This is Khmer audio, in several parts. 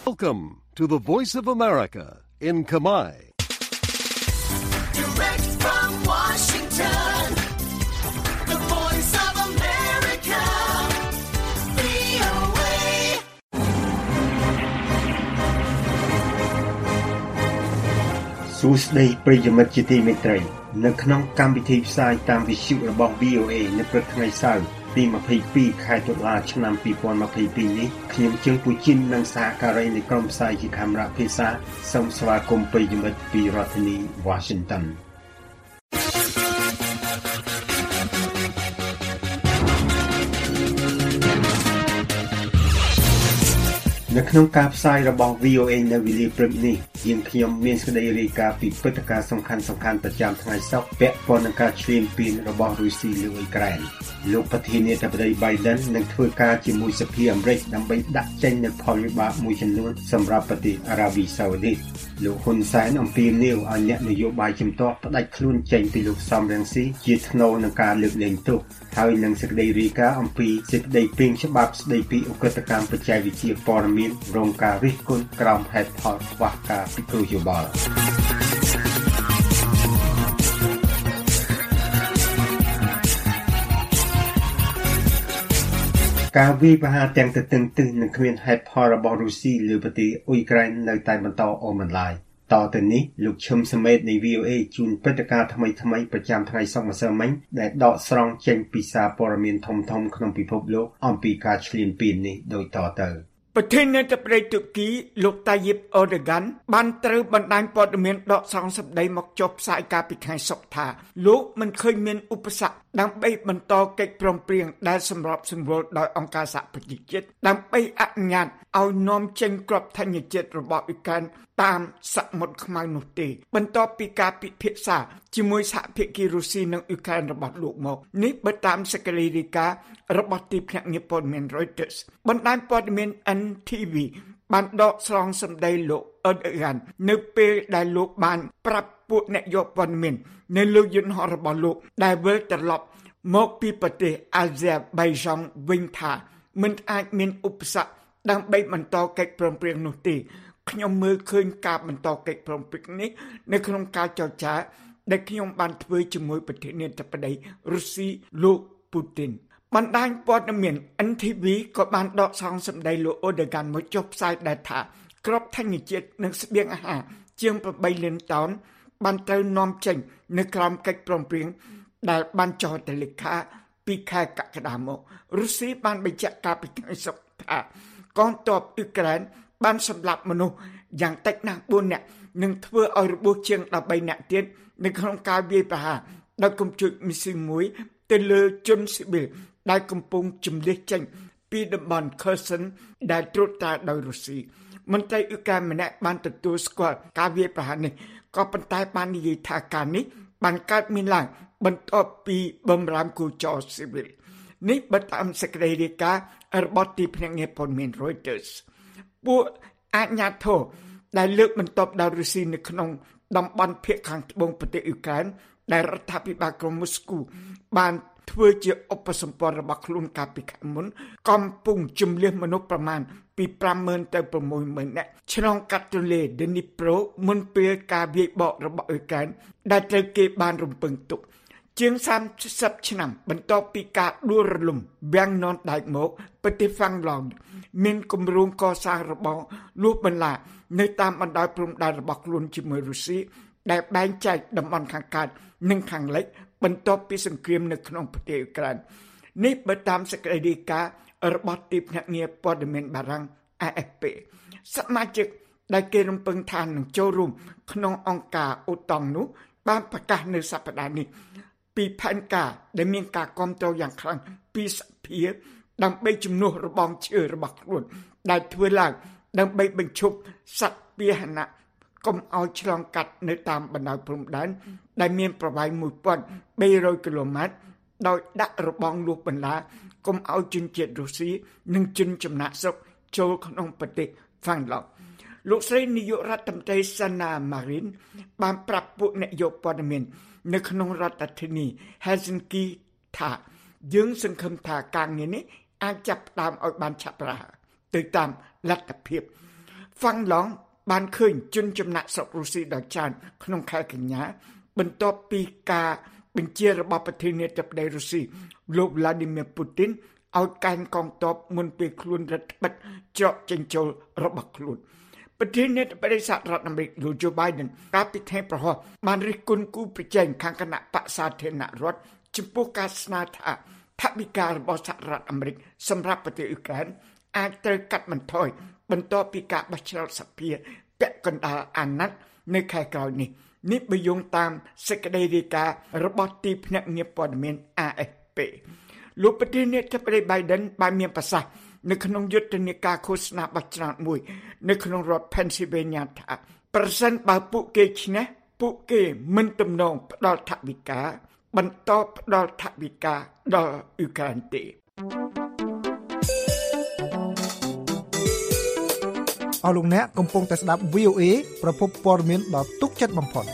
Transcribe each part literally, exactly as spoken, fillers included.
Welcome to the Voice of America in Khmer. Direct from Washington, the Voice of America, វី អូ เอសួស្តីប្រិយមិត្តជាទីមេត្រីនៅក្នុងកម្មវិធីផ្សាយតាមវិទ្យុរបស់ វី អូ เอ នៅព្រឹកថ្ងៃសៅរ៍ទី ម្ភៃពីរ ខែតុលាឆ្នាំ ពីរពាន់ម្ភៃពីរ នេះខ្ញុំជើងពូជីននិងសហការីនៃក្រុមផ្សាយជាកាមេរ៉ាភាសាសូមស្វាគមន៍ប្រិយមិត្តពីរដ្ឋធានី Washingtonនៅក្នុងការផ្សាយរបស់ វី អូ เอ នៅវេលាព្រឹកនេះយើងខ្ញុំមានសេចក្តីរាយការណ៍ពីព្រឹត្តិការណ៍សំខាន់ៗប្រចាំថ្ងៃសុក្រពាក់ព័ន្ធនឹងការឈ្លានពានរបស់រុស្ស៊ីលើអ៊ុយក្រែនលោកប្រធានាធិបតី Biden នឹងធ្វើការជាមួយសភាអាមេរិកដើម្បីដាក់ចេញនូវផលវិបាកមួយចំនួនសម្រាប់ប្រទេសអារ៉ាប៊ីសាអូឌីតលោកហ៊ុនសែនអំពាវនាវឲ្យអ្នកនយោបាយជំទាស់ផ្ដាច់ខ្លួនចេញពីលោកសំរងស៊ីជាថ្នូរនឹងការលើកលែងទោសហើយនឹងសេចក្តីរាយការណ៍អំពីសេចក្តីព្រាងច្បាប់ស្តីពីឧក្រិដ្ឋកម្មបច្ចេកវិទ្យាព័ត៌មានរងការរិះគន់ក្រោមហេតុផលខ្វះការពិគ្រោះយោបល់ការវាយប្រហារទាំងទៅទាំងទិសនឹងគ្មានហេតុផលរបស់រុស្ស៊ីលើប្រទេសអ៊ុយក្រែននៅតែបន្តអូសបន្លាយតទៅនេះលោកឈឹមសមេតនៃ វី អូ เอ ជួនព្រឹត្តិការណ៍ថ្មីៗប្រចាំថ្ងៃសុក្រម្សិលមិញដែលដកស្រង់ចេញពីសារព័ត៌មានធំៗក្នុងពិភពលោកអំពីការឈ្លានពាននេះដូចតទៅប្រធានាធិបតីទូគីលោកតាយីបអ៊ូដឺហ្គានបានត្រូវបណ្ដាញព័ត៌មានដកស្រង់សម្ដីមកចុះផ្សាយកាលពីថ្ងៃសុក្រថាលោកមិនឃើញមានឧបសគ្គដើម្បីបន្តកិច្ចព្រមព្រៀងដែលសម្របសម្រួលដោយអង្គការសហប្រជាជាតិដើម្បីអនុញ្ញាតឲ្យនាំចេញគ្រាប់ធញ្ញជាតិរបស់អ៊ុយក្រែនតាមសមុទ្រខ្មៅនោះទេបន្ទាប់ពីការពិភាក្សាជាមួយសហភាគីរុស្ស៊ីនិងអ៊ុយក្រែនរបស់លោកមកនេះបើតាមសេចក្តីរាយការណ៍របស់ទីភ្នាក់ងារព័ត៌មាន Reuters បណ្ដាញព័ត៌មាន អិន ที វី បានដកស្រង់សម្ដីលោកអ៊ូដឺហ្គាននៅពេលដែលលោកបានប្រាប់ពួកអ្នកយកព័ត៌មាននៅលើយន្តហោះរបស់លោកដែលវិលត្រឡប់មកពីប្រទេសអាហ្សេបៃចង់វិញថាមិនអាចមានឧបសគ្គដើម្បីបន្តកិច្ចព្រមព្រៀងនោះទេខ្ញុំមើលឃើញការបន្តកិច្ចព្រមព្រៀងនេះនៅក្នុងការចរចាដែលខ្ញុំបានធ្វើជាមួយប្រធានាធិបតីរុស្ស៊ីលោកពូទីនបណ្ដាញព័ត៌មាន អិន ที វី ក៏បានដកស្រង់សម្ដីលោកអ៊ូដឺហ្គានមកចុះផ្សាយដែលថាគ្រាប់ធញ្ញជាតិនិងស្បៀងអាហារជាងប្រាំលានតោនបានត្រូវនាំចេញនៅក្រោមកិច្ចព្រមព្រៀងដែលបានចុះហត្ថលេខាពីខែកក្កដាមករុស្ស៊ីបានបញ្ជាក់កាលពីថ្ងៃសុក្រថាកងទ័ពអ៊ុយក្រែនបានសម្លាប់មនុស្សយ៉ាងតិចណាស់បួននាក់និងធ្វើឲ្យរបួសជាងដប់បីនាក់ទៀតនៅក្នុងការវាយប្រហារដោយកំជុចមីស៊ីលមួយទៅលើជនស៊ីវិលដែលកំពុងជំនះចេញពីតំបន់ Kherson ដែលត្រួតត្រាដោយរុស្ស៊ីមន្ត្រីអ៊ុយក្រែនម្នាក់បានទទួលស្គាល់ការវាយប្រហារនេះក៏ប៉ុន្តែបាននិយាយថាការនេះបានកើតមានឡើងបន្ទាប់ពីបំរាមគូចរស៊ីវិលនេះបើតាមសេចក្តីរាយការណ៍របស់ទីភ្នាក់ងារព័ត៌មាន Reuters ពួកអាជ្ញាធរដែលលើកបន្ទប់ដោយរុស្ស៊ីនៅក្នុងតំបន់ភាគខាងត្បូងប្រទេសអ៊ុយក្រែនដែលរដ្ឋាភិបាលក្រុងមូស្គូបានធ្វើជាឧបសម្ព័ន្ធរបស់ខ្លួនកាលពីខែមុនកំពុងជំនះមនុស្សប្រមាណពី ប្រាំម៉ឺន ទៅ ៦ម៉ឺន នាក់ឆ្លងកាត់ទន្លេ Dnipro មុនពេលការវាយបករបស់អ៊ុយក្រែនដែលត្រូវគេបានរំពឹងទុកជាងសាមសិបឆ្នាំបន្ទាប់ពីការដួលរលំវាំងននដែកមកប្រទេសហ្វាំងឡង់មានគម្រោងកសាងរបស់លួសបន្លានៅតាមបណ្ដោយព្រំដែនរបស់ខ្លួនជាមួយរុស្ស៊ីដែលបែងចែកតំបន់ខាងកើតនិងខាងលិចបន្ទាប់ពីសង្គ្រាមនៅក្នុងប្រទេសអ៊ុយក្រែននេះបើតាមសេចក្តីរាយការណ៍របស់ទីភ្នាក់ងារព័ត៌មានបារាំង เอ เอฟ พี សមាជិកដែលគេរំពឹងថានឹងចូលរួមក្នុងអង្គការអូតង់នោះបានប្រកាសនៅសប្តាហ៍នេះពីផែនការដែលមានការគាំទ្រយ៉ាងខ្លាំងពីសភាដើម្បីជំនួសរបងឈើរបស់ខ្លួនដែលធ្វើឡើងដើម្បីបញ្ឈប់សត្វពាហនៈកុំឲ្យឆ្លងកាត់នៅតាមបណ្ដោយព្រំដែនដែលមានប្រវែង មួយពាន់បីរយ គីឡូម៉ែត្រដោយដាក់របងលួសបន្លាកុំឲ្យជនជាតិរុស្ស៊ីនិងជនចំណាក់ស្រុកចូលក្នុងប្រទេសហ្វាំងឡង់លោកស្រីនាយករដ្ឋមន្ត្រីសាណាម៉ារីនបានប្រាប់ពួកអ្នកយកព័ត៌មាននៅក្នុងរដ្ឋធានី Helsinki ថាយើងសង្ឃឹមថាការងារនេះអាចចាប់ផ្ដើមឲ្យបានឆាប់រហ័សទៅតាមលទ្ធភាពហ្វាំងឡងបានឃើញជនចំណាក់ស្រុករុស្ស៊ីដ៏ច្រើនក្នុងខែកញ្ញាបន្ទាប់ពីការបញ្ជារបស់ប្រធានាធិបតីរុស្ស៊ីលោក Vladimir Putin ឲ្យកេណ្ឌកងទ័ពមុនពេលខ្លួនរដ្ឋបិទច្រកចេញចូលរបស់ខ្លួនប្រធានាធិបតីសហរដ្ឋអាមេរិកលោក Joe Biden កាលពីថ្ងៃប្រហោះបានរិះគន់គូប្រជែងខាងគណៈបក្សសាធារណរដ្ឋចំពោះការស្នើថាថវិការបស់សហរដ្ឋអាមេរិកសម្រាប់ប្រទេសអ៊ុយក្រែនអាចត្រូវកាត់បន្ថយបន្ទាប់ពីការបោះឆ្នោតសភាពាក់កណ្ដាលអាណត្តិនៅខែក្រោយនេះនេះបើយោងតាមសេចក្តីរាយការណ៍របស់ទីភ្នាក់ងារព័ត៌មាន A F P លោកប្រធានាធិបតី Biden បានមានប្រសាសន៍នៅក្នុងយុទ្ធនាការឃោសនាបោះឆ្នោតមួយនៅក្នុងរដ្ឋ Pennsylvania ថាប្រសិនបើពួកគេឈ្នះពួកគេមិនទំនងផ្ដល់ថវិកាបន្តផ្ដល់ថវិកាដល់អ៊ុយក្រែនទេអស់លោកអ្នកកំពុងតែស្ដាប់ V O A ប្រភពព័ត៌មានដ៏ទុកចិត្តបំផុត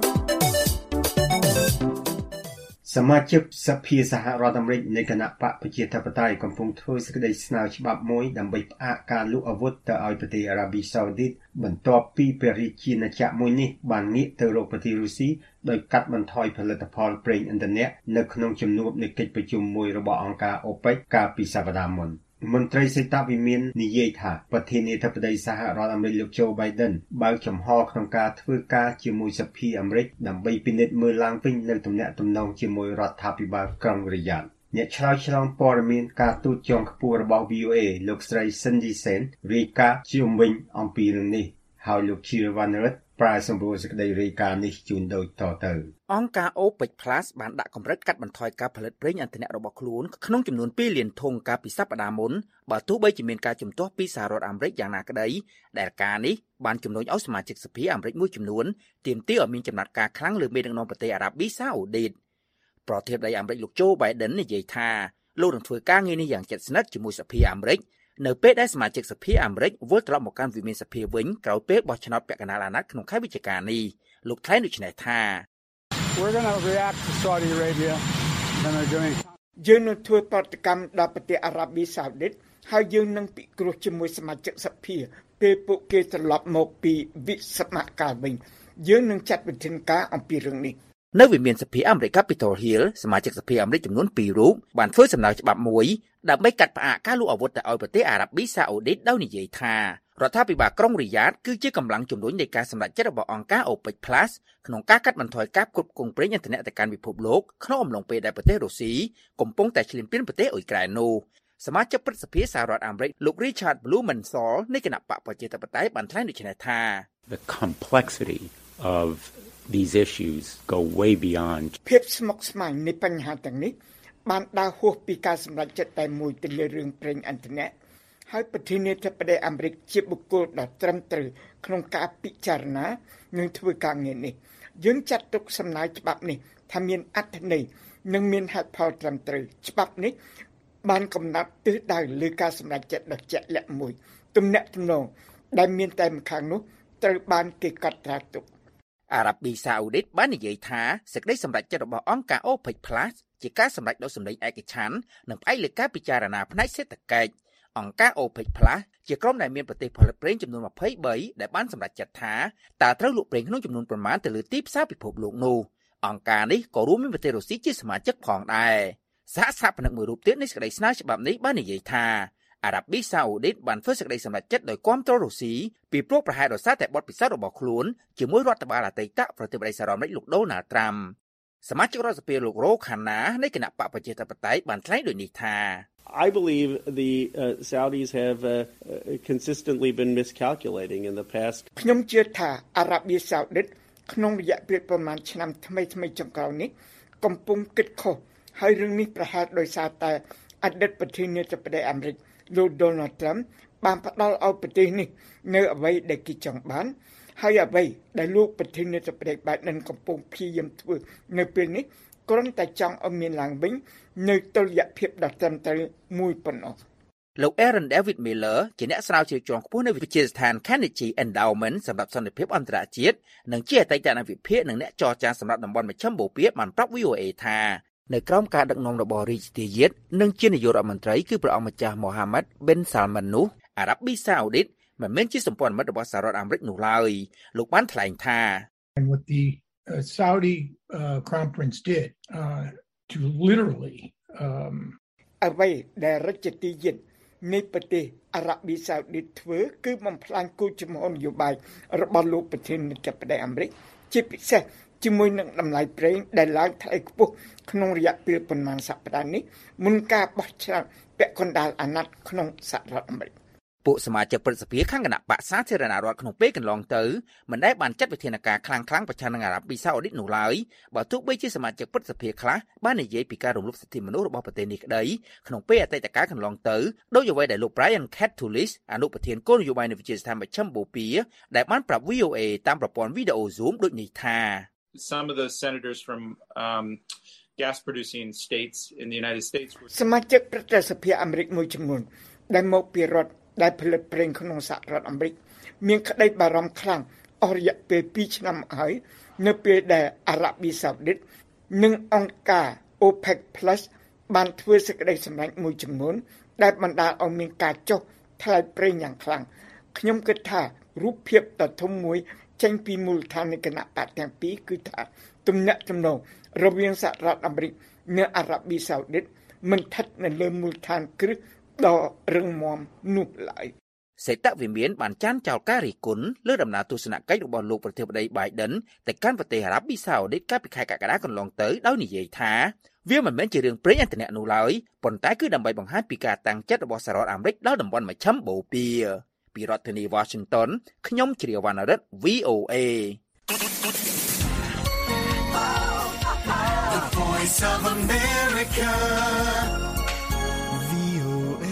សមាជិកសភាសហរដ្ឋអាមេរិកនៃគណៈបកប្រជាធិបតេយ្យកំពុងធ្វើសេចក្តីស្នើច្បាប់មួយដើម្បីផ្អាកការលក់អាវុធទៅឲ្យប្រទេសអារ៉ាប៊ីសាអូឌីតបន្ទាប់ពីព្រះរាជាណាចក្រមួយនេះបានងាកទៅរកប្រទេសរុស្ស៊ីដោយកាត់បន្ថយផលិតផលប្រេងឥន្ធនៈនៅក្នុងជំនួបនៃកិច្ចប្រជុំមួយរបស់អង្គការ OPEC កាលពីសប្តាហ៍មុនមន្ត្រីសេដ្ឋវិមាននិយាយថាប្រធានាធិបតីសហរដ្ឋអាមេរិកលោក Joe Biden បើកចំហក្នុងការធ្វើការជាមួយសភាអាមេរិកដើម្បីពិនិត្យមើលឡើងវិញនៅទំនាក់ទំនងជាមួយរដ្ឋាភិបាលក្រុងរីយ៉ាតអ្នកឆ្លើយឆ្លងព័ត៌មានការទូតជាន់ខ្ពស់របស់ V O A លោកស្រី Cindy Saine រាយការណ៍ជុំវិញអំពីរឿងនេះហើយលោក Chirvanert ប្រាយសម្រួលសេចក្តីរាយការណ៍នេះជូនដូចតទៅអង្គការ OPEC Plus បានដាក់កម្រិតកាត់បន្ថយការផលិតប្រេងឥន្ធនៈរបស់ខ្លួនក្នុងចំនួនពីរលានធុងកាលពីសប្តាហ៍មុនបើទោះបីជាមានការជំទាស់ពីសហរដ្ឋអាមេរិកយ៉ាងណាក្តីដែលការនេះបានជំរុញឲ្យសមាជិកសភាអាមេរិកមួយចំនួនទាមទារឲ្យមានចំណាត់ការខ្លាំងលើមេដឹកនាំប្រទេសអារ៉ាប៊ីសាអូឌីតប្រធានាធិបតីអាមេរិកលោក Joe Biden និយាយថាលោកនឹងធ្វើការងារនេះយ៉ាងជិតស្និទ្ធជាមួយសភាអាមេរិកនៅពេលដែលសមាជិកសភាអាមេរិកវិលត្រឡប់មកកាន់វិមានសភាវិញក្រោយពេលបោះឆ្នោតពាក់កណ្ដាលអាណត្តិក្នុងខែវិច្ឆិកានេះលោកថ្លែងដូចនេះថា We're going to react to Saudi Arabia and they're doing យើងនឹងធ្វើប្រតិកម្មដល់ប្រទេសអារ៉ាប៊ីសាអូឌីតហើយយើងនឹងពិគ្រោះជាមួយសមាជិកសភាពេលពួកគេត្រឡប់មកពីវិសមកាលវិញយើងនឹងចាត់វិធានការអំពីរឿងនេះនៅវិមានសភាអាមេរិក Capitol Hill សមាជិកសភាអាមេរិកចំនួនពីររូបបានធ្វើសំណើច្បាប់មួយដើម្បីកាត់ផ្អាកការលក់អាវុធទៅឲ្យប្រទេសអារ៉ាប៊ីសាអូឌីតដោយនិយាយថារដ្ឋាភិបាលក្រុងរីយ៉ាតគឺជាកម្លាំងជំរុញនៃការសម្រេចចិត្តរបស់អង្គការ OPEC Plus ក្នុងការកាត់បន្ថយការផ្គត់ផ្គង់ប្រេងឥន្ធនៈទៅកាន់ពិភពលោកក្នុងអំឡុងពេលដែលប្រទេសរុស្ស៊ីកំពុងតែឈ្លានពានប្រទេសអ៊ុយក្រែននោះសមាជិកព្រឹទ្ធសភាសហរដ្ឋអាមេរិកលោក Richard Blumenthal នៃគណៈបកប្រជាធិបតេយ្យបានថ្លែងដូចនេះថា The complexity of these issues go way beyond ភាពស្មុគស្មាញនៃបញ្ហាទាំងនេះបានដើរហួសពីការសម្រេចចិត្តតែមួយទៅលើរឿងប្រេងឥន្ធនៈហើយប្រធានាធិបតីអាមេរិកជាបុគ្គលដ៏ត្រឹមត្រូវក្នុងការពិចារណានិងធ្វើការងារនេះយើងចាត់ទុកសំណើច្បាប់នេះថាមានអត្ថន័យនិងមានហេតុផលត្រឹមត្រូវច្បាប់នេះបានកំណត់ទិសដៅលើការសម្រេចចិត្តដ៏ជាក់លាក់មួយទំនាក់ទំនងដែលមានតែម្ខាងនោះត្រូវបានគេកត់ត្រាទុកអារ៉ាប៊ីសាអូឌីតបាននិយាយថាសេចក្តីសម្រេចចិត្តរបស់អង្គការ OPEC Plus ជាការសម្រេចដោយសម្លេងឯកច្ឆន្ទនិងផ្អែកលើការពិចារណាផ្នែកសេដ្ឋកិច្ចអង្គការ OPEC Plus ជាក្រុមដែលមានប្រទេសផលិតប្រេងចំនួនยี่สิบสามដែលបានសម្រេចចិត្តថាតើត្រូវលក់ប្រេងក្នុងចំនួនប៉ុន្មានទៅលើទីផ្សារពិភពលោកនោះអង្គការនេះក៏រួមមានប្រទេសរុស្ស៊ីជាសមាជិកផងដែរសហស្ថាបនិកមួយរូបទៀតនៃសេចក្តីស្នើច្បាប់នេះបាននិយាយថាអារ៉ាប៊ីសាអូឌីតបានធ្វើសេចក្តីសម្រេចចិត្តដោយគាំទ្ររុស្ស៊ីពីព្រោះប្រហែលដោយសារតែបទពិសោធន៍របស់ខ្លួនជាមួយរដ្ឋបាលអតីតប្រធានាធិបតីសហរដ្ឋអាមេរិកលោកដូណាល់ត្រាំសមាជិករដ្ឋសភាលោករ៉ូខាណានៃគណៈបកប្រជាធិបតេយ្យបានថ្លែងដូចនេះថា I believe the uh, Saudis have uh, consistently been miscalculating in the past ខ្ញុំជឿថាអារ៉ាប៊ីសាអូឌីតក្នុងរយៈពេលប្រមាណឆ្នាំថ្មីៗចុងក្រោយនេះកំពុងគិតខុសហើយរឿងនេះប្រហែលដោយសារតែអតីតប្រធានាធិបតីអាមេរិកលោក Donald Trump បានផ្ដល់ឲ្យប្រទេសនេះនៅអ្វីដែលគេចង់បានហើយអ្វីដែលលោកប្រធានាធិបតី Biden កំពុងព្យាយាមធ្វើនៅពេលនេះគ្រាន់តែចង់ឲ្យមានឡើងវិញនៅតុល្យភាពដ៏ត្រឹមត្រូវមួយប៉ុណ្ណោះលោក Aaron David Miller ជាអ្នកស្រាវជ្រាវជាន់ខ្ពស់នៅវិទ្យាស្ថាន Carnegie Endowment សម្រាប់សន្តិភាពអន្តរជាតិនិងជាអតីតអ្នកវិភាគនិងអ្នកចរចាសម្រាប់តំបន់មជ្ឈមបូព៌ាបានប្រាប់ V O A ថានៅក្រោមការដឹកនាំរបស់រាជធាយាតនិងជានាយករដ្ឋមន្ត្រីគឺព្រះអង្គម្ចាស់ Mohammed bin Salman នោះអារ៉ាប៊ីសាអូឌីតមិនមែនជាសម្ព័ន្ធមិត្តរបស់សហរដ្ឋអាមេរិកនោះឡើយលោកបានថ្លែងថា And what the uh, Saudi uh, Crown Prince did uh, to literally um អ្វីដែលរដ្ឋទីយិតនៃប្រទេសអារ៉ាប៊ីសាអូឌីតធ្វើគឺបំផ្លាញគោលជំហរនយោបាយរបស់លោកប្រធានាធិបតីអាមេរិកជាពិសេសជាមួយនឹងតម្លៃប្រេងដែលឡើងថ្លៃខ្ពស់ក្នុងរយៈពេលប៉ុន្មានសប្តាហ៍នេះមុនការបោះឆ្នោតពាក់កណ្ដាលអាណត្តិក្នុងសហរដ្ឋអាមេរិកពួកសមាជិកព្រឹទ្ធសភាខាងគណៈបកសាធារណរដ្ឋក្នុងពេលកន្លងទៅមិនដែលបានចាត់វិធានការខ្លាំងៗប្រឆាំងនឹងអារ៉ាប៊ីសាអូឌីតនោះឡើយបើទោះបីជាសមាជិកព្រឹទ្ធសភាខ្លះបាននិយាយពីការរំលោភសិទ្ធិមនុស្សរបស់ប្រទេសនេះក្តីក្នុងពេលអតីតកាលកន្លងទៅដោយអ្វីដែលលោក Brian Katulis អនុប្រធានគោលនយោបាយនៃវិទ្យាស្ថានមជ្ឈិមបូព៌ាដែលបានប្រាប់ V O A តាមប្រព័ន្ធវីដេអូ Zoom ដូចនេះថា Some of those senators from um gas producing states in the United States សមាជិកព្រឹទ្ធសភាអាមេរិកមួយចំនួនដែលមកពីរដ្ឋដែលផលិតប្រេងក្នុងសហរដ្ឋអាមេរិកមានក្តីបារម្ភខ្លាំងអស់រយៈពេលពីរឆ្នាំហើយនៅពេលដែលអារ៉ាប៊ីសាអូឌីតនិងអង្គការ OPEC Plus បានធ្វើសេចក្តីសម្រេចមួយចំនួនដែលបណ្ដាលឲ្យមានការចុះថ្លៃប្រេងយ៉ាងខ្លាំងខ្ញុំគិតថារូបភាពដ៏ធំមួយចេញពីមូលដ្ឋាននៃគណៈបកទាំងពីរគឺថាទំនាក់ទំនងរវាងសហរដ្ឋអាមេរិកនិងអារ៉ាប៊ីសាអូឌីតមិនស្ថិតនៅលើមូលដ្ឋានគ្រឹះដ៏រឹងមាំនោះឡើយសេតវិមានបានចានចោលការរិះគន់លើដំណើរទស្សនកិច្ចរបស់លោកប្រធានាធិបតី Biden ទៅកាន់ប្រទេសអារ៉ាប៊ីសាអូឌីតកាលពីខែកក្កដាកន្លងទៅដោយនិយាយថាវាមិនមែនជារឿងព្រេងអន្តរជាតិនោះឡើយប៉ុន្តែគឺដើម្បីបង្ហាញពីការតាំងចិត្តរបស់សហរដ្ឋអាមេរិកដល់តំបន់មជ្ឈិមបូព៌ាពីរដ្ឋធានី Washington ខ្ញុំជ្រាវណ្ណរិទ្ធ V O A The Voice of America V O A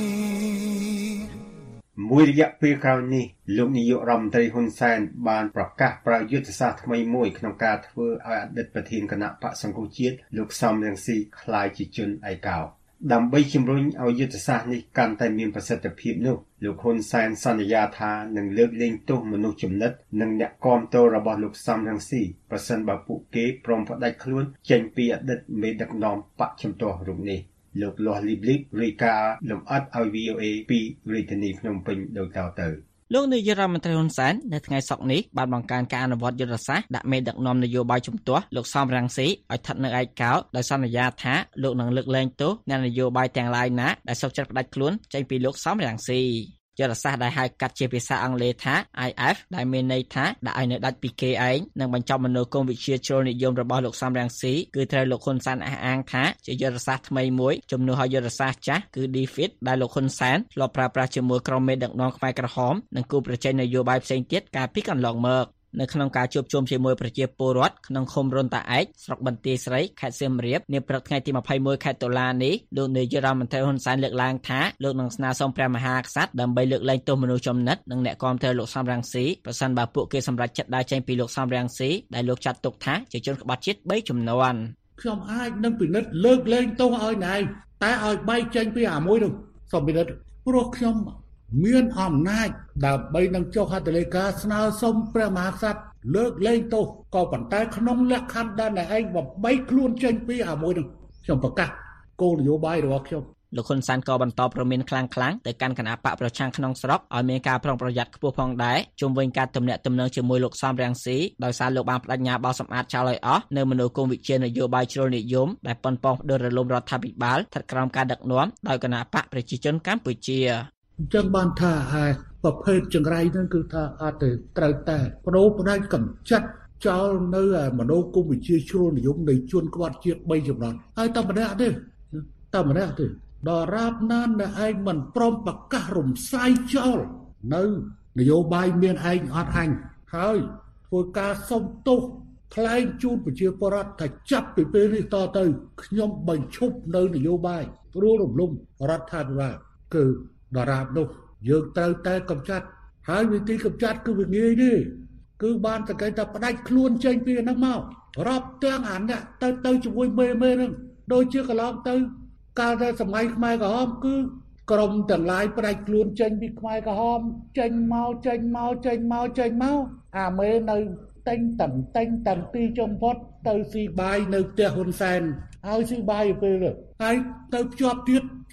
មួយរយៈពេលក្រោយនេះលោកនាយករដ្ឋមន្ត្រីហ៊ុនសែនបានប្រកាសប្រើយុទ្ធសាស្ត្រថ្មីមួយក្នុងការធ្វើឲ្យអតីតប្រធានគណៈបក្សសង្គ្រោះជាតិលោកសំរងស៊ីក្លាយជាជនឯកោដើម្បីជំរុញឲ្យយុទ្ធសាស្ត្រនេះកាន់តែមានប្រសិទ្ធភាពនោះលោកហ៊ុនសែនសន្យាថានឹងលើកលែងទោសមនុស្សចំណិតនិងអ្នកគាំទ្ររបស់លោកសំរងស៊ីប្រសិនបើពួកគេព្រមផ្ដាច់ខ្លួនចេញពីអតីតមេដឹកនាំបកជំទាស់រូបនេះលោកលាស់លីបលីបរាយការណ៍លម្អិតឲ្យ V O A ពីរាជធានីភ្នំពេញដូចតទៅលោកនាយករដ្ឋមន្ត្រីហ៊ុនសែននៅថ្ងៃសុក្រនេះបានបង្កើនការអនុវត្តយុទ្ធសាស្ត្រដាក់មេដឹកនាំនយោបាយជំទាស់លោកសំរងស៊ីឲ្យស្ថិតនៅឯកោដោយសន្យាថាលោកនឹងលើកលែងទោសអ្នកនយោបាយទាំងឡាយណាដែលសុខចិត្តផ្ដាច់ខ្លួនចេញពីលោកសំរងស៊ីយុទ្ធសាស្ត្រដែលហៅកាត់ជាភាសាអង់គ្លេសថា I F ដែលមានន័យថាដាក់ឲ្យនៅដាច់ពីគេឯងនិងបញ្ចប់មនោគមវិជ្ជាជ្រុលនិយមរបស់លោកសំរងស៊ីគឺត្រូវលោកហ៊ុនសែនអះអាងថាជាយុទ្ធសាស្ត្រថ្មីមួយជំនួសឲ្យយុទ្ធសាស្ត្រចាស់គឺ Defeat ដែលលោកហ៊ុនសែនធ្លាប់ប្រើប្រាស់ជាមួយក្រុមមេដឹកនាំខ្មែរក្រហមនិងគូប្រជែងនយោបាយផ្សេងទៀតកាលពីកន្លងមកនៅក្នុងការជួបជុំជាមួយប្រជាពលរដ្ឋក្នុងឃុំរុនតាឯកស្រុកបន្ទាយស្រីខេត្តសៀមរាបនាព្រឹកថ្ងៃទីម្ភៃមួយខែតុលានេះលោកនាយករដ្ឋមន្ត្រីហ៊ុនសែនលើកឡើងថាលោកនឹងស្នើសុំព្រះមហាក្សត្រដើម្បីលើកលែងទោសមនុស្សចំណិតនិងអ្នកគាំទ្រលោកសំរងស៊ីប្រសិនបើពួកគេសម្រេចចិត្តដើរចេញពីលោកសំរងស៊ីដែលលោកចាត់ទុកថាជាជនក្បត់ជាតិបីជំនាន់ខ្ញុំអាចនឹងពិនិត្យលើកលែងទោសឲ្យណែតែឲ្យបែកចេញពីអាមួយនោះសូមពិនិត្យព្រោះខ្ញុំមានអំណាចដើម្បីនឹងចុះហត្ថលេខាស្នើសុំព្រះមហាក្សត្រលើកលែងទោសក៏ប៉ុន្តែក្នុងលក្ខខណ្ឌដែលឯងបំបីខ្លួនចេញពីអាមួយនោះខ្ញុំប្រកាសគោលនយោបាយរបស់ខ្ញុំលោកហ៊ុនសែនក៏បន្តប្រមានខ្លាំងៗទៅកាន់គណៈបកប្រឆាំងក្នុងស្រុកឲ្យមានការប្រុងប្រយ័ត្នខ្ពស់ផងដែរជុំវិញការទំនាក់ទំនងជាមួយលោកសំរងស៊ីដោយសារលោកបានបដិញ្ញាបោសសម្អាតចោលឲ្យអស់នៅមនោគមវិជ្ជានយោបាយជ្រុលនិយមដែលប៉ុនប៉ងផ្ដួលរលំរដ្ឋាភិបាលស្ថិតក្រោមការដឹកនាំដោយគណៈបកប្រជាជនកម្ពុជាអញ្ចឹងបានថាហើយប្រភេទចង្រៃហ្នឹងគឺថាអត់ទៅត្រូវតែបដូរផ្ដាច់កំចាត់ចោលនៅមនោគមវិជ្ជាជ្រុលនិយមនៃជនក្បត់ជាតិបីចំនួនហើយតែម្នាក់ទេតែម្នាក់ទេដល់រាបណានដែលឯងមិនព្រមប្រកាសរំសាយចោលនៅនយោបាយមានឯងអត់អញហើយធ្វើការសុំទោសថ្លែងជូនប្រជាពលរដ្ឋថាចាប់ពីពេលនេះតទៅខ្ញុំបញ្ឈប់នៅនយោបាយព្រោះរំលំរដ្ឋាភិបាលគឺដរាបនោះយើងត្រូវតែកម្ចាត់ហើយវិធីកម្ចាត់គឺវាងាយទេគឺបានតែគេថាផ្ដាច់ខ្លួនចេញពីហ្នឹងមករាប់ទាំងអាអ្នកទៅទៅជាមួយមេមេហ្នឹងដូចជាកន្លងទៅកាលតែសម័យខ្មែរក្រហមគឺក្រុមទាំងឡាយផ្ដាច់ខ្លួនចេញពីខ្មែរក្រហមចេញមកចេញមកចេញមកចេញមកអាមេនៅតែងតាំងតែងតាំងទីចំផុតទៅស៊ីបាយនៅផ្ទះហ៊ុនសែនហើយស៊ីបាយពេលហើយទៅភ្ជាប់ទៀត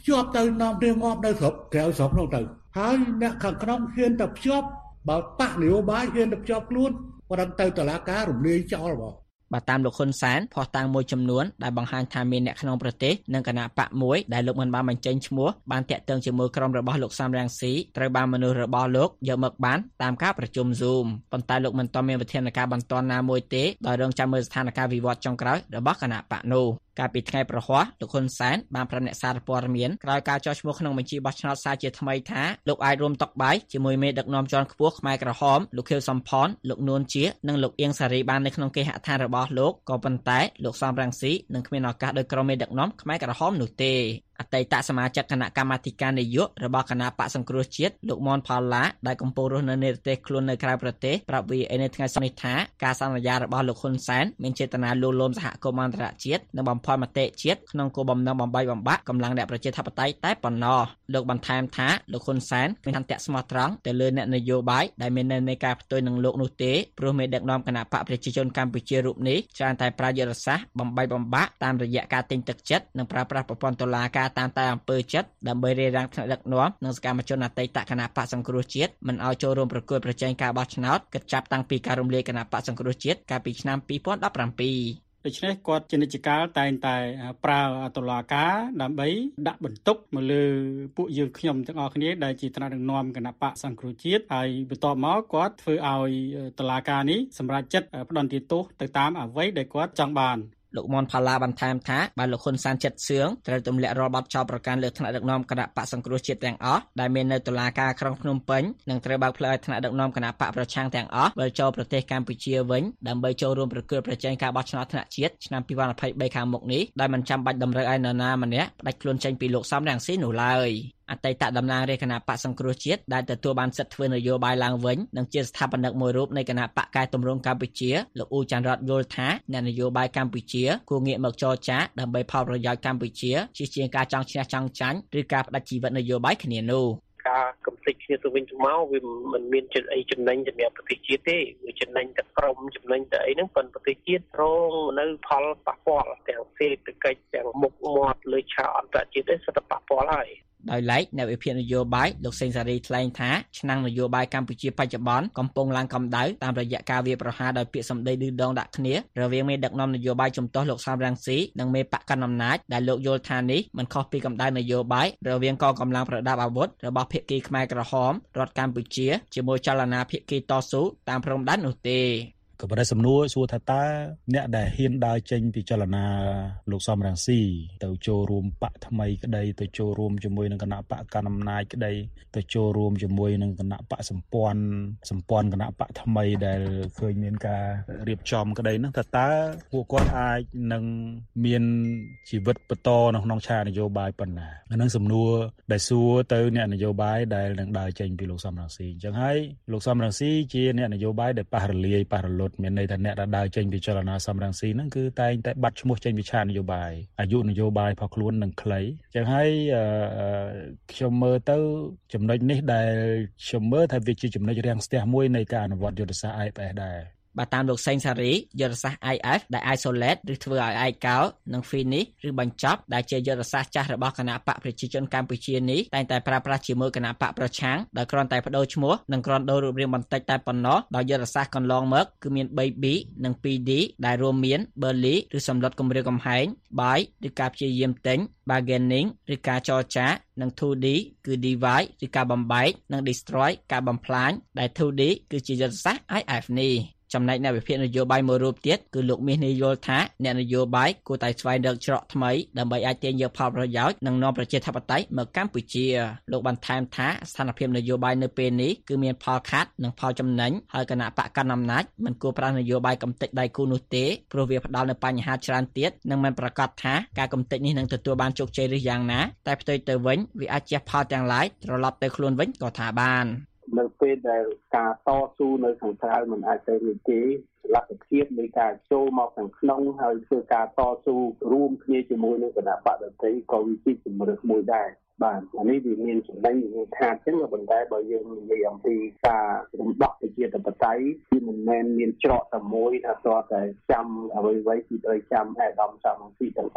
ភ្ជាប់ទៅនាំរៀងងាប់នៅស្រុកក្រៅស្រុកនោះទៅហើយអ្នកខាងក្នុងហ៊ានតែភ្ជាប់បើបកនយោបាយហ៊ានតែភ្ជាប់ខ្លួនប៉ុន្តែទៅតុលាការរំលាយចោលបងបើតាមលោកហ៊ុនសែនភស្តុតាងមួយចំនួនដែលបង្ហាញថាមានអ្នកក្នុងប្រទេសនិងគណៈបកមួយដែលលោកមិនបានបញ្ចេញឈ្មោះបានតាក់ទងជាមួយក្រុមរបស់លោកសំរងស៊ីត្រូវបានមនុស្សរបស់លោកយកមកបានតាមការប្រជុំ Zoom ប៉ុន្តែលោកមិនទាន់មានវិធានការបន្ទាន់ណាមួយទេដោយរងចាំមើលស្ថានភាពវិវត្តចុងក្រោយរបស់គណៈបកនោះកាលពីថ្ងៃប្រហ័សលោកហ៊ុនសែនបានប្រាប់អ្នកសារព័ត៌មានក្រោយការចោទឈ្មោះក្នុងបញ្ជីបោះឆ្នោតសារជាថ្មីថាលោកអាចរួមតុបាយជាមួយមេដឹកនាំជាន់ខ្ពស់ខ្មែរក្រហមលោកខៀវសំផនលោកនួនជានិងលោកអៀងសារីបាននៅក្នុងគេហដ្ឋានរបស់លោកក៏ប៉ុន្តែលោកសំរងស៊ីនឹងគ្មានឱកាសដោយក្រុមមេដឹកនាំខ្មែរក្រហមនោះទេអតីតសមាជិកគណៈកម្មាធិការនយោបាយរបស់គណៈបកសង្គ្រោះជាតិលោកមនផល្លាដែលកំពុងរស់នៅនៃប្រទេសខ្លួននៅក្រៅប្រទេសប្រាប់ វី អូ អេ នៅថ្ងៃសុក្រនេះថាការសន្យារបស់លោកហ៊ុនសែនមានចេតនាលួងលោមសហគមន៍អន្តរជាតិនិងបំផន់មតិជាតិក្នុងគោលបំណងបំបីបំបាក់កម្លាំងអ្នកប្រជាធិបតេយ្យតែប៉ុណ្ណោះលោកបន្ថែមថាលោកហ៊ុនសែនមានឆន្ទៈស្មោះត្រង់ទៅលើអ្នកនយោបាយដែលមាននៅនៃការផ្ទុយនឹងលោកនោះទេព្រោះមេដឹកនាំគណៈបកប្រជាជនកម្ពុជារូបនេះច្រើនតែប្រើយុទ្ធសាស្ត្របំបីបំបាក់តាមរយៈការទិញទឹកចិត្តនិងប្រើប្រាស់ប្រព័ន្ធតុលាការតាមតែអំពើចិត្តដើម្បីរារាំងថ្នាក់ដឹកនាំនិងសកម្មជនអតីតគណៈបកសង្គ្រោះជាតិមិនឲ្យចូលរួមប្រគល់ប្រជែងការបោះឆ្នោតគិតចាប់តាំងពីការរំលាយគណៈបកសង្គ្រោះជាតិកាលពីឆ្នាំពីរពាន់ដប់ប្រាំពីរដូច្នេះគាត់ជានិច្ចកាលតែងតែប្រើតុលាការដើម្បីដាក់បន្ទុកមកលើពួកយើងខ្ញុំទាំងអស់គ្នាដែលជាថ្នាក់ដឹកនាំគណៈបកសង្គ្រោះជាតិហើយបន្ទាប់មកគាត់ធ្វើឲ្យតុលាការនេះសម្រេចចិត្តផ្តន្ទាទោសទៅតាមអ្វីដែលគាត់ចង់បានលោកមនផល្លាបន្ថែមថាបើលោកហ៊ុនសែនចិត្តសឿងត្រូវទម្លាក់រាល់បទចោទប្រកាន់លើថ្នាក់ដឹកនាំគណៈបកសង្គ្រោះជាតិទាំងអស់ដែលមាននៅតុលាការក្រុងភ្នំពេញនិងត្រូវបើកផ្លូវឲ្យថ្នាក់ដឹកនាំគណៈបកប្រឆាំងទាំងអស់វិលចូលប្រទេសកម្ពុជាវិញដើម្បីចូលរួមប្រគល់ប្រជែងការបោះឆ្នោតថ្នាក់ជាតិឆ្នាំពីរពាន់ยี่สิบสามខាងមុខនេះដោយមិនចាំបាច់តម្រូវឲ្យនរណាម្នាក់ផ្ដាច់ខ្លួនចេញពីលោកសំរងស៊ីនោះឡើយអតីតតំណាងរាជគណៈបកសង្គ្រោះជាតិដែលទទួលបានសិទ្ធិធ្វើនយោបាយឡើងវិញនិងជាស្ថាបនិកមួយរូបនៃគណៈបកកែតម្រង់កម្ពុជាលោកអ៊ូច័ន្ទរតយល់ថាអ្នកនយោបាយកម្ពុជាគួរងាកមកចរចាដើម្បីផលប្រយោជន៍កម្ពុជាជាជាងការចង់ឈ្នះចង់ចាញ់ឬការផ្ដាច់ជីវិតនយោបាយគ្នានោះការកំភ្លេចគ្នាទៅវិញទៅមកវាមិនមានចិត្តអីចំណេញសម្រាប់ប្រទេសជាតិទេវាចំណេញតែក្រុមចំណេញតែអីហ្នឹងប៉ុន្តែប្រទេសជាតិរងនៅផលប៉ះពាល់ទាំងសេដ្ឋកិច្ចទាំងមុខមាត់លើឆាកអន្តរជាតិទេស្ទើរប៉ះពាល់ហើយដោយឡែកអ្នកវិភាគនយោបាយលោកសេងសារីថ្លែងថាឆ្នាំនយោបាយកម្ពុជាបច្ចុប្បន្នកំពុងឡើងកម្ដៅតាមរយៈការវាយប្រហារដោយពាក្យសម្ដីឌឺដងដាក់គ្នារវាងមេដឹកនាំនយោបាយជំទាស់លោកសំរងស៊ីនិងមេបកកណ្ដាលអំណាចដែលលោកយល់ថានេះមិនខុសពីកម្ដៅនយោបាយរវាងកងកម្លាំងប្រដាប់អាវុធរបស់ភាគីខ្មែរក្រហមរដ្ឋកម្ពុជាជាមួយចលនាភាគីតស៊ូតាមព្រំដែននោះទេក៏ប៉ុន្តែសំណួរសួរថាតើអ្នកដែលហ៊ានដើរចេញពីចលនាលោកសំរងស៊ីទៅចូលរួមបកថ្មីក្តីទៅចូលរួមជាមួយនឹងគណៈបកកណ្ដាលអំណាចក្តីទៅចូលរួមជាមួយនឹងគណៈបកសម្ព័ន្ធសម្ព័ន្ធគណៈបកថ្មីដែលឃើញមានការរៀបចំក្តីហ្នឹងតើតើពួកគាត់អាចនឹងមានជីវិតបន្តនៅក្នុងឆាកនយោបាយប៉ុណ្ណាអានឹងសំណួរដែលសួរទៅអ្នកនយោបាយដែលនឹងដើរចេញពីលោកសំរងស៊ីអញ្ចឹងហើយលោកសំរងស៊ីជាអ្នកនយោបាយដែលប៉ះរលាយប៉ះរលត់មានន័យថាអ្នកដែលដើរចេញពីចលនាសំរងស៊ីហ្នឹងគឺតែងតែបាត់ឈ្មោះចេញពីឆាកនយោបាយអាយុនយោបាយរបស់ខ្លួននឹងខ្លីអញ្ចឹងហើយខ្ញុំមើលទៅចំណុចនេះដែលខ្ញុំមើលថាវាជាចំណុចរាំងស្ទះមួយនៃការអនុវត្តយុទ្ធសាស្ត្រ អាយ អេఫ អេស ដែរបើតាមលោកសេងសារីយុទ្ធសាស្ត្រ អាយ អេฟ ដែល isolate ឬធ្វើឲ្យឯកោនិង finish ឬបញ្ចប់ដែលជាយុទ្ធសាស្ត្រចាស់របស់គណៈបកប្រជាជនកម្ពុជានេះតែងតែប្រើប្រាស់ជាមួយគណៈបកប្រឆាំងដោយគ្រាន់តែបដូរឈ្មោះនិងគ្រាន់ដូររូបរាងបន្តិចតែប៉ុណ្ណោះដោយយុទ្ធសាស្ត្រកន្លងមកគឺមាន 3B និង 2D ដែលរួមមាន Bully ឬសម្លុតគម្រាមកំហែង Buy ឬការព្យាយាមទិញ Bargaining ឬការចរចានិង two D គឺ Divide ឬការបំបែកនិង Destroy ការបំផ្លាញដែល two D គឺជាយុទ្ធសាស្ត្រ អាយ អេฟ នេះចំណែកអ្នកវិភាគនយោបាយមួយរូបទៀតគឺលោកមាសនេះយល់ថាអ្នកនយោបាយគួរតែស្វែងរកច្រកថ្មីដើម្បីអាចទាញយកផលប្រយោជន៍និងនាំប្រជាធិបតេយ្យមកកម្ពុជាលោកបន្ថែមថាស្ថានភាពនយោបាយនៅពេលនេះគឺមានផលខាតនិងផលចំណេញហើយគណៈបកកណ្ដាលអំណាចមិនគួរប្រើនយោបាយកំទេចដៃគូនោះទេព្រោះវាផ្ដល់នូវបញ្ហាច្រើនទៀតនិងមិនប្រកាសថាការកំទេចនេះនឹងទទួលបានជោគជ័យឬយ៉ាងណាតែផ្ទុយទៅវិញវាអាចជះផលទាំងឡាយត្រឡប់ទៅខ្លួនវិញក៏ថាបាននៅពេលដែលការតស៊ូនៅខាងក្រៅមិនអាចទៅរួចទេលទ្ធភាពនៃការចូលមកខាងក្នុងហើយធ្វើការតស៊ូរួមគ្នាជាមួយនឹងគណៈបកដទៃក៏វាជាជំរើសមួយដែរបាទអានេះវាមានចំណេញមានខាតអញ្ចឹងក៏ប៉ុន្តែបើយើងនិយាយអំពីការរំដោះប្រជាធិបតេយ្យគឺមិនមែនមានច្រកតែមួយថាតើតែចាំអ្វីៗគឺត្រូវចាំឯកឧត្តមសំរងស៊ីទាំងអស់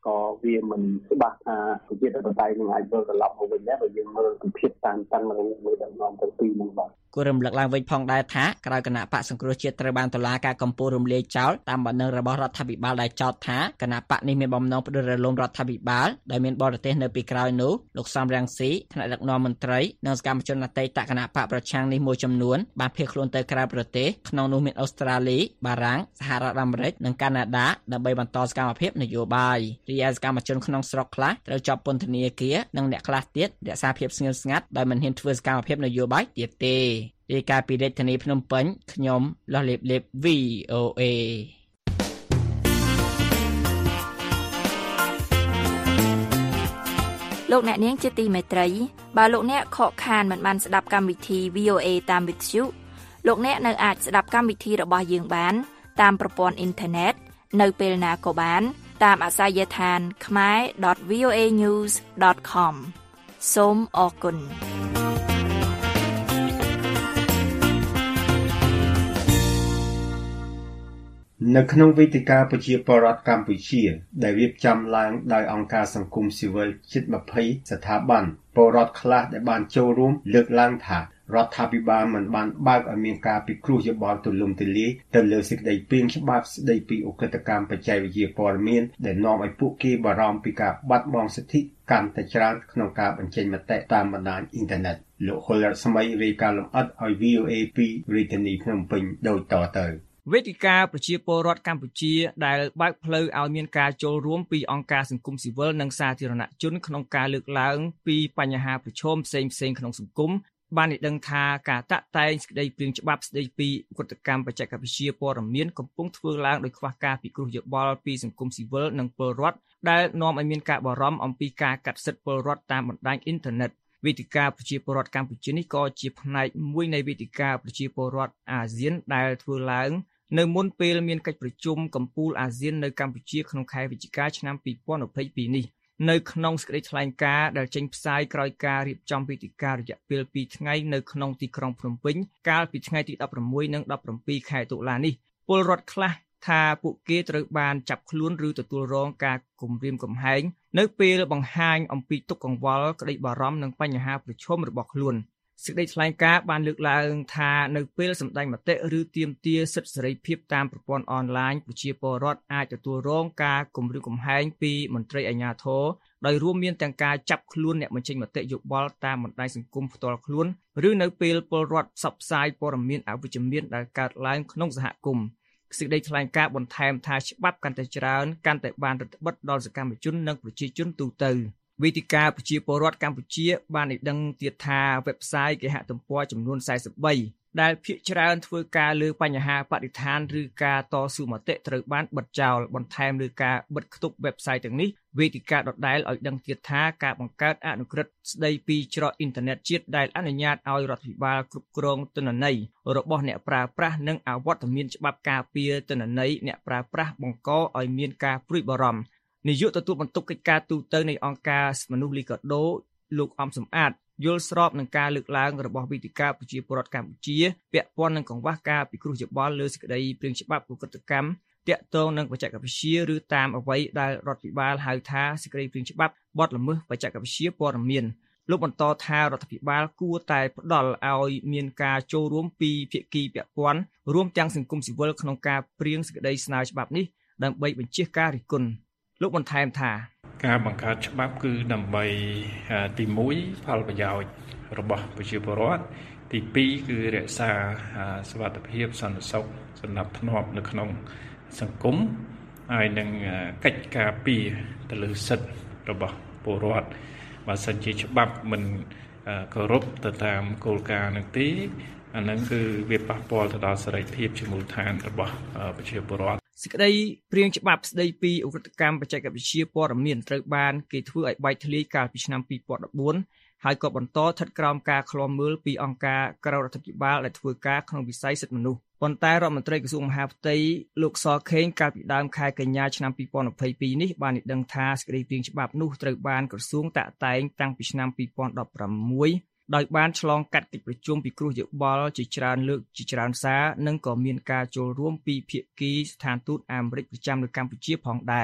ក៏វាមិនច្បាស់ថាប្រជាធិបតេយ្យនឹងអាចវិលត្រឡប់មកវិញដែរបើយើងមើលពីភាពតានតឹងរបស់មួយដំណំទាំងពីរហ្នឹងបាទគូរំលឹកឡើងវិញផងដែរថាក្រោយគណៈបកសង្គ្រោះជាតិត្រូវបានតុលាការកំពូលរំលាយចោលតាមបណ្ដឹងរបស់រដ្ឋាភិបាលដែលចោទថាគណៈបកនេះមានបំណងផ្ដួលរំលំរដ្ឋាភិបាលដែលមានបរទេសនៅពីក្រោយនោះលោកសំរងស៊ីថ្នាក់ដឹកនាំមន្ត្រីនិងសកម្មជនអតីតគណៈបកប្រឆាំងនេះមួយចំនួនបានភៀសខ្លួនទៅក្រៅប្រទេសក្នុងនោះមានអូស្ត្រាលីបារាំងសហរដ្ឋអាមេរិកនិងកាណាដាដើម្បីបន្តសកម្មភាពនយោបាយរីឯសកម្មជនក្នុងស្រុកខ្លះត្រូវជាប់ពន្ធនាគារនិងអ្នកខ្លះទៀតរក្សាភាពស្ងៀមស្ងាត់ដោយមិនហ៊ានធ្វើសកម្មភាពនយោបាយទៀតទេរាយការណ៍ពីរាជធានីភ្នំពេញខ្ញុំលោះលេបលេប វី អូ เอលោកអ្នកនាងជាទីមេត្រីបើលោកអ្នកខកខានមិនបានស្ដាប់កម្មវិធី វី អូ เอ តាមវិទ្យុលោកអ្នកនៅអាចស្ដាប់កម្មវិធីរបស់យើងបានតាមប្រព័ន្ធអ៊ីនធឺណិតនៅពេលណាក៏បានតាមអាសយដ្ឋាន ខមែរ ដត វី អូ เอ ញូស ដត ខម សូមអរគុណនៅក្នុងវេទិកាប្រជាពលរដ្ឋកម្ពុជាដែលរៀបចំឡើងដោយអង្គការសង្គមស៊ីវិលជិតยี่สิบស្ថាប័នពលរដ្ឋខ្លះដែលបានចូលរួមលើកឡើងថារដ្ឋាភិបាលមិនបានបើកឲ្យមានការពិគ្រោះយោបល់ទូលំទូលាយទៅលើសេចក្តីព្រាងច្បាប់ស្តីពីឧក្រិដ្ឋកម្មបច្ចេកវិទ្យាព័ត៌មានដែលនាំឲ្យពួកគេបារម្ភពីការបាត់បង់សិទ្ធិកាន់តែច្រើនក្នុងការបញ្ចេញមតិតាមបណ្ដាញអ៊ីនធឺណិតលោកហុលរស្មីរាយការណ៍លម្អិតឲ្យ វី អូ เอ ពីរាជធានីភ្នំពេញដូចតទៅវេទិកាប្រជាពលរដ្ឋកម្ពុជាដែលបើកផ្លូវឲ្យមានការចូលរួមពីអង្គការសង្គមស៊ីវិលនិងសាធារណជនក្នុងការលើកឡើងពីបញ្ហាប្រឈមផ្សេងៗក្នុងសង្គមបានឲ្យដឹងថាការតាក់តែងសេចក្តីព្រាងច្បាប់ស្តីពីឧក្រិដ្ឋកម្មបច្ចេកវិទ្យាព័ត៌មានកំពុងធ្វើឡើងដោយខ្វះការពិគ្រោះយោបល់ពីសង្គមស៊ីវិលនិងពលរដ្ឋដែលនាំឲ្យមានការបារម្ភអំពីការកាត់សិទ្ធិពលរដ្ឋតាមបណ្ដាញអ៊ីនធឺណិតវេទិកាប្រជាពលរដ្ឋកម្ពុជានេះក៏ជាផ្នែកមួយនៃវេទិកាប្រជាពលរដ្ឋអាស៊ានដែលធ្វើឡើងនៅមុនពេលមានកិច្ចប្រជុំកំពូលអាស៊ាននៅកម្ពុជាក្នុងខែវិច្ឆិកាឆ្នាំពីរពាន់ยี่สิบពីរនេះនៅក្នុងសេចក្តីថ្លែងការណ៍ដែលចេញផ្សាយក្រោយការរៀបចំវេទិការយៈពេលពីរថ្ងៃនៅក្នុងទីក្រុងភ្នំពេញកាលពីថ្ងៃទីដប់ប្រាំមួយនិងដប់ប្រាំពីរខែតុលានេះពលរដ្ឋខ្លះថាពួកគេត្រូវបានចាប់ខ្លួនឬទទួលរងការគំរាមកំហែងនៅពេលបង្ហាញអំពីទុក្ខកង្វល់ក្តីបារម្ភនិងបញ្ហាប្រឈមរបស់ខ្លួនសេចក្តីថ្លែងការណ៍បានលើកឡើងថានៅពេលសម្ដែងមតិឬទាមទារសិទ្ធិសេរីភាពតាមប្រព័ន្ធអនឡាញប្រជាពលរដ្ឋអាចទទួលរងការគំរាមកំហែងពីមន្ត្រីអាជ្ញាធរដោយរួមមានទាំងការចាប់ខ្លួនអ្នកបញ្ចេញមតិយោបល់តាមបណ្ដាញសង្គមផ្ទាល់ខ្លួនឬនៅពេលពលរដ្ឋផ្សព្វផ្សាយព័ត៌មានអវិជ្ជមានដែលកើតឡើងក្នុងសហគមន៍សេចក្តីថ្លែងការណ៍បន្ថែមថាច្បាប់កាន់តែច្រើនកាន់តែបានរឹតបន្តឹងដល់សកម្មជននិងប្រជាជនទូទៅវេទិកាប្រជាពលរដ្ឋកម្ពុជាបានឲ្យដឹងទៀតថាវេបសាយគេហទំព័រចំនួនสี่สิบสามដែលភាគច្រើនធ្វើការលើបញ្ហាបរិស្ថានឬការតស៊ូមតិត្រូវបានបិទចោលបន្ថែមលើការបិទគប់វេបសាយទាំងនេះវេទិកាដដែលឲ្យដឹងទៀតថាការបង្កើតអនុក្រឹត្យស្តីពីច្រកអ៊ីនធឺណិតជាតិដែលអនុញ្ញាតឲ្យរដ្ឋាភិបាលគ្រប់គ្រងទិន្នន័យរបស់អ្នកប្រើប្រាស់និងអវត្តមានច្បាប់ការពារទិន្នន័យអ្នកប្រើប្រាស់បង្កឲ្យមានការព្រួយបារម្ភនាយកទទួលបន្ទុកកិច្ចការទូតនៃអង្គការមនុស្សលីកាដូលោកអំសំអាតយល់ស្របនឹងការលើកឡើងរបស់វេទិកាប្រជាពលរដ្ឋកម្ពុជាពាក់ព័ន្ធនឹងកង្វះការពិគ្រោះយោបល់លើសេចក្តីព្រាងច្បាប់ឧក្រិដ្ឋកម្មទាក់ទងនឹងបច្ចេកវិទ្យាឬតាមអ្វីដែលរដ្ឋាភិបាលហៅថាសេចក្តីព្រាងច្បាប់បទល្មើសបច្ចេកវិទ្យាព័ត៌មានលោកបន្តថារដ្ឋាភិបាលគួរតែផ្ដល់ឲ្យមានការចូលរួមពីភាគីពាក់ព័ន្ធរួមទាំងសង្គមស៊ីវិលក្នុងការព្រាងសេចក្តីស្នើច្បាប់នេះដើម្បីបញ្ជៀសការរិះគន់លោកបន្ថែមថាការបង្កើតច្បាប់គឺដើម្បីទីមួយផលប្រយោជន៍របស់ប្រជាពលរដ្ឋទីពីរគឺរក្សាសុវត្ថិភាពសន្តិសុខសណ្ដាប់ធ្នាប់នៅក្នុងសង្គមហើយនឹងកិច្ចការពារទៅលើសិទ្ធិរបស់ពលរដ្ឋបើសិនជាច្បាប់មិនគោរពទៅតាមគោលការណ៍នោះទេអានឹងគឺវាប៉ះពាល់ទៅដល់សេរីភាពជាមូលដ្ឋានរបស់ប្រជាពលរដ្ឋសេចក្តីព្រាងច្បាប់ស្តីពីឧក្រិដ្ឋកម្មបច្ចេកវិទ្យាព័ត៌មានត្រូវបានគេធ្វើឲ្យបែកធ្លាយកាលពីឆ្នាំពីរពាន់ដប់បួនហើយក៏បន្តស្ថិតក្រោមការឃ្លាំមើលពីអង្គការក្រៅរដ្ឋាភិបាលដែលធ្វើការក្នុងវិស័យសិទ្ធិមនុស្សប៉ុន្តែរដ្ឋមន្ត្រីក្រសួងមហាផ្ទៃលោកសខេងកាលពីដើមខែកញ្ញាឆ្នាំពីរពាន់ยี่สิบពីរនេះបានឲ្យដឹងថាសេចក្តីព្រាងច្បាប់នោះត្រូវបានក្រសួងតាក់តែងតាំងពីឆ្នាំពីរពាន់ដប់ប្រាំមួយដោយបានឆ្លងកាត់កិច្ចប្រជុំពិគ្រោះយោបល់ជាច្រើនលើកជាច្រើនសារនិងក៏មានការចូលរួមពីភាគីស្ថានទូតអាមេរិកប្រចាំនៅកម្ពុជាផងដែរ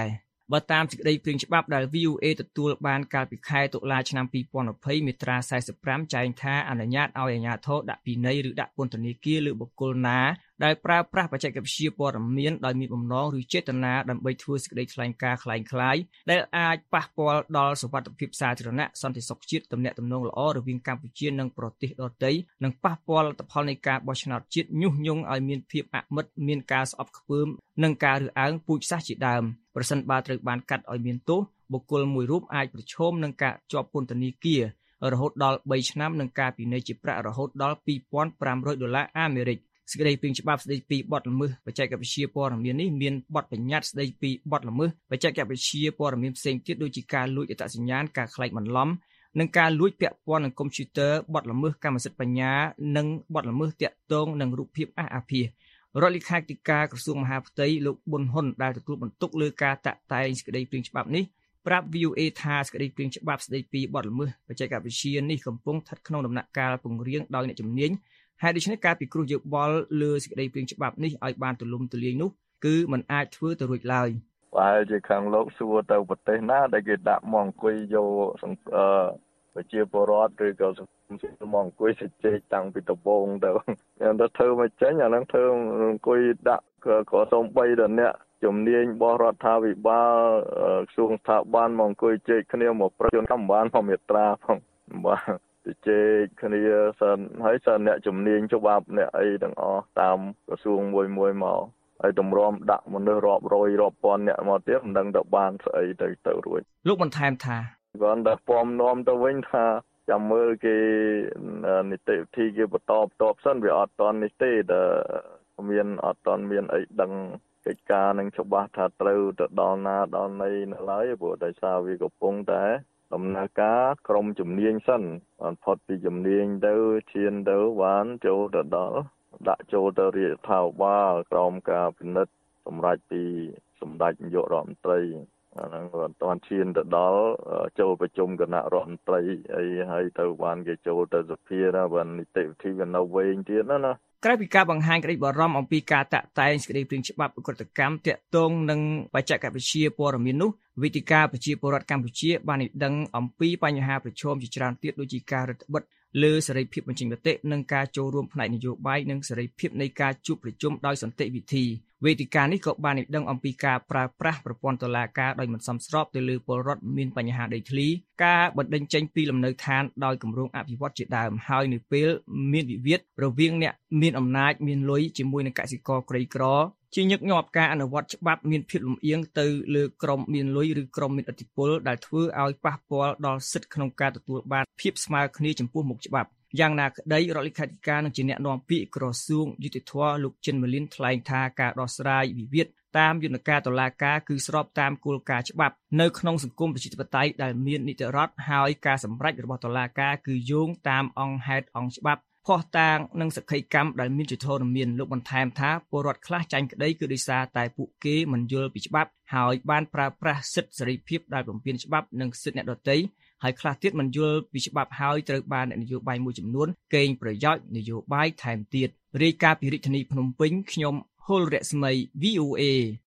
បើតាមសេចក្តីព្រាងច្បាប់ដែល វី អូ เอ ទទួលបានកាលពីខែតុលាឆ្នាំពីរពាន់ยี่สิบមាត្រាสี่สิบห้าចែងថាអនុញ្ញាតឲ្យអាជ្ញាធរដាក់ពិន័យឬដាក់ពន្ធនាគារលើបុគ្គលណាដែលប្រើប្រាស់បច្ចេកវិទ្យាព័ត៌មានដោយមានបំណងឬចេតនាដើម្បីធ្វើសេចក្តីថ្លែងការណ៍คล้ายៗដែលអាចប៉ះពាល់ដល់សុវត្ថិភាពសាធារណៈសន្តិសុខជាតិទំនាក់ទំនងល្អរវាងកម្ពុជានិងប្រទេសដទៃនិងប៉ះពាល់លទ្ធផលនៃការបោះឆ្នោតជាតិញុះញង់ឲ្យមានភាពអមិតមានការស្អប់ខ្ពើមនិងការរើសអើងពូជសាសន៍ជាដើមប្រសិនបើត្រូវបានកាត់ឲ្យមានទោសបុគ្គលមួយរូបអាចប្រឈមនឹងការជាប់ពន្ធនាគាររហូតដល់បីឆ្នាំនិងការពិន័យជាប្រាក់រហូតដល់ពីរពាន់ប្រាំរយដុល្លារអាមេរិកសេចក្តីព្រាងច្បាប់ស្តីពីបទល្មើសបច្ចេកវិទ្យាព័ត៌មាននេះមានបទបញ្ញត្តិស្តីពីបទល្មើសបច្ចេកវិទ្យាព័ត៌មានផ្សេងទៀតដូចជាការលួចអត្តសញ្ញាណការក្លែងបន្លំនិងការលួចពាក់ព័ន្ធនឹងកុំព្យូទ័របទល្មើសកម្មសិទ្ធិបញ្ញានិងបទល្មើសទាក់ទងនឹងរូបភាពអះអាភាសរដ្ឋលេខាធិការក្រសួងមហាផ្ទៃលោកប៊ុនហ៊ុនដែលទទួលបន្ទុកលើការតាក់តែងសេចក្តីព្រាងច្បាប់នេះប្រាប់ វី អូ เอ ថាសេចក្តីព្រាងច្បាប់ស្តីពីបទល្មើសបច្ចេកវិទ្យានេះកំពុងស្ថិតក្នុងដំណាក់កាលពង្រៀងដោយអ្នកជំនាញហើយដូច្នេះការពិគ្រោះយោបល់លើសេចក្តីព្រាងច្បាប់នេះឲ្យបានទូលំទូលាយនោះគឺมันអាចធ្វើទៅរួចឡើយប្រហែលជាខាងលោកសួរទៅប្រទេសណាដែលគេដាក់មកអង្គុយយកអឺប្រជាពលរដ្ឋឬក៏សង្គមស៊ីវិលមកអង្គុយជជែកតាំងពីដំបូងទៅខ្ញុំទៅធ្វើមកចេញអាហ្នឹងធ្វើអង្គុយដាក់ក៏សូម្បីដល់អ្នកជំនាញរបស់រដ្ឋាភិបាលក្រសួងស្ថាប័នមកអង្គុយជែកគ្នាមកប្រជុំកម្មបានមកមេត្រាផងបាទជជែកគ្នាសិនហើយសិនអ្នកជំនាញច្បាប់អ្នកអីទាំងអស់តាមក្រសួងមួយមួយមកហើយតម្រាំដាក់មនុស្សរាប់រយរាប់ពាន់អ្នកមកទៀតមិនដឹងទៅបានស្អីទៅទៅរួចលោកបន្ថែមថាគាត់តែពំនាំទៅវិញថាចាំមើលគេនីតិវិធីគេបន្តបន្តសិនវាអត់តន់នេះទេតែមានអត់តន់មានអីដឹងកិច្ចការនឹងច្បាស់ថាត្រូវទៅដល់ណាដល់ណីនៅឡើយព្រោះដោយសារវាកំពុងតែដំណើរការក្រុមជំនាញសិនបានផុតពីជំនាញទៅឈានទៅបានចូលទៅដល់ដាក់ចូលទៅរាជរដ្ឋាភិបាលក្រោមការពិនិត្យសម្រាប់ពីសម្ដេចនាយករដ្ឋមន្ត្រីអាហ្នឹងគាត់តន់ឈានទៅដល់ចូលប្រជុំគណៈរដ្ឋមន្ត្រីអីហើយទៅបានគេចូលទៅសភាណាបាននីតិវិធីវានៅវែងទៀតណាណាក្រៅពីការបង្ហាញក្តីបារម្ភអំពីការតាក់តែងសេចក្តីព្រាងច្បាប់ឧក្រិដ្ឋកម្មទាក់ទងនឹងបច្ចេកវិទ្យាព័ត៌មាននោះវេទិកាប្រជាពលរដ្ឋកម្ពុជាបានឲ្យដឹងអំពីបញ្ហាប្រឈមជាច្រើនទៀតដូចជាការរឹតបន្តឹងលើសេរីភាពបញ្ចេញមតិនិងការចូលរួមផ្នែកនយោបាយនិងសេរីភាពនៃការជួបប្រជុំដោយសន្តិវិធីវេទិកានេះក៏បានឲ្យដឹងអំពីការប្រើប្រាស់ប្រព័ន្ធតុលាការដោយមិនសមស្របទៅលើពលរដ្ឋមានបញ្ហាដីធ្លីការបណ្តេញចេញពីលំនៅឋានដោយគម្រោងអភិវឌ្ឍជាដើមហើយនៅពេលមានវិវាទរវាងអ្នកមានអំណាចមានលុយជាមួយនឹងកសិករក្រីក្រជាញឹកញាប់ការអនុវត្តច្បាប់មានភាពលំអៀងទៅលើក្រុមមានលុយឬក្រុមមានឥទ្ធិពលដែលធ្វើឲ្យប៉ះពាល់ដល់សិទ្ធិក្នុងការទទួលបានភាពស្មើគ្នាចំពោះមុខច្បាប់យ៉ាងណាក្តីរដ្ឋលេខាធិការនឹងជាអ្នកនាំពាក្យក្រសួងយុតិធធម៌លោកចិនម៉ាលីនថ្លែងថាការដោះស្រាយវិវាទតាមយន្តការតុលាការគឺស្របតាមគោលការណ៍ច្បាប់នៅក្នុងសង្គមប្រជាធិបតេយ្យដែលមាននីតិរដ្ឋហើយការសម្រេចរបស់តុលាការគឺយោងតាមអង្គហេតុអង្គច្បាប់ភស្តុតាងនិងសក្ខីកម្មដែលមានជាធរមានលោកបន្ថែមថាពលរដ្ឋខ្លះចាញ់ក្តីគឺដោយសារតែពួកគេមិនយល់ពីច្បាប់ហើយបានប្រើប្រាស់សិទ្ធិសេរីភាពដែលបំពានច្បាប់និងសិទ្ធិអ្នកដទៃហើយខ្លះទៀតមិនយល់ពីច្បាប់ហើយត្រូវបានអ្នកនយោបាយមួយចំនួនកេងប្រយោជន៍នយោបាយថែមទៀតរាយការណ៍ពីរាជធានីភ្នំពេញខ្ញុំហុលរស្មី វី អូ เอ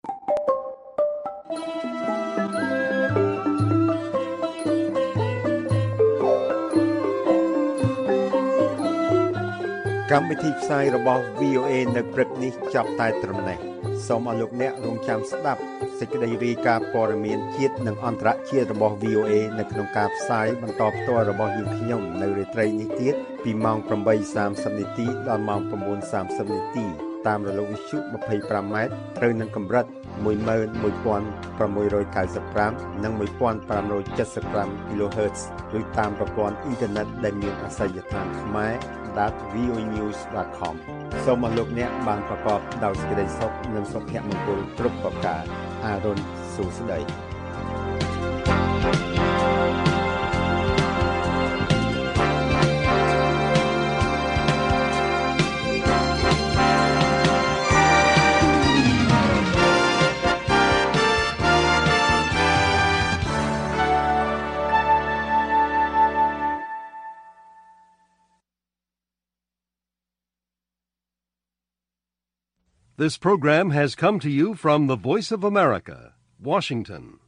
កម្មវិធីផ្សាយរបស់ វី អូ เอ នៅព្រឹកនេះចាប់តែត្រឹមនេះសូមអរលោកអ្នករងចាំស្ដាប់សេចក្តីរាយការណ៍ព័ត៌មានជាតិនិងអន្តរជាតិរបស់ វី អូ เอ នៅក្នុងការផ្សាយបន្តផ្ទាល់របស់យើងខ្ញុំនៅរាត្រីនេះទៀតពីម៉ោង ប្រាំបីសាមសិប នាទីដល់ម៉ោង ៩ សាមសិប នាទីតាមរលកវិទ្យុ ยี่สิบห้า ម៉ែត្រត្រូវនឹងកម្រិត một nghìn một trăm sáu mươi lăm និង một nghìn năm trăm bảy mươi lăm គីឡូហឺត ឬតាមប្រព័ន្ធអ៊ីនធឺណិតដែលមានអាសយដ្ឋានខ្មែរ dot v o news dot com សូមអរលោកអ្នកបានប្រកបដោយសេចក្តីសុខនិងសុភមង្គលគ្រប់ប្រការអារុនសួស្តី This program has come to you from the Voice of America, Washington.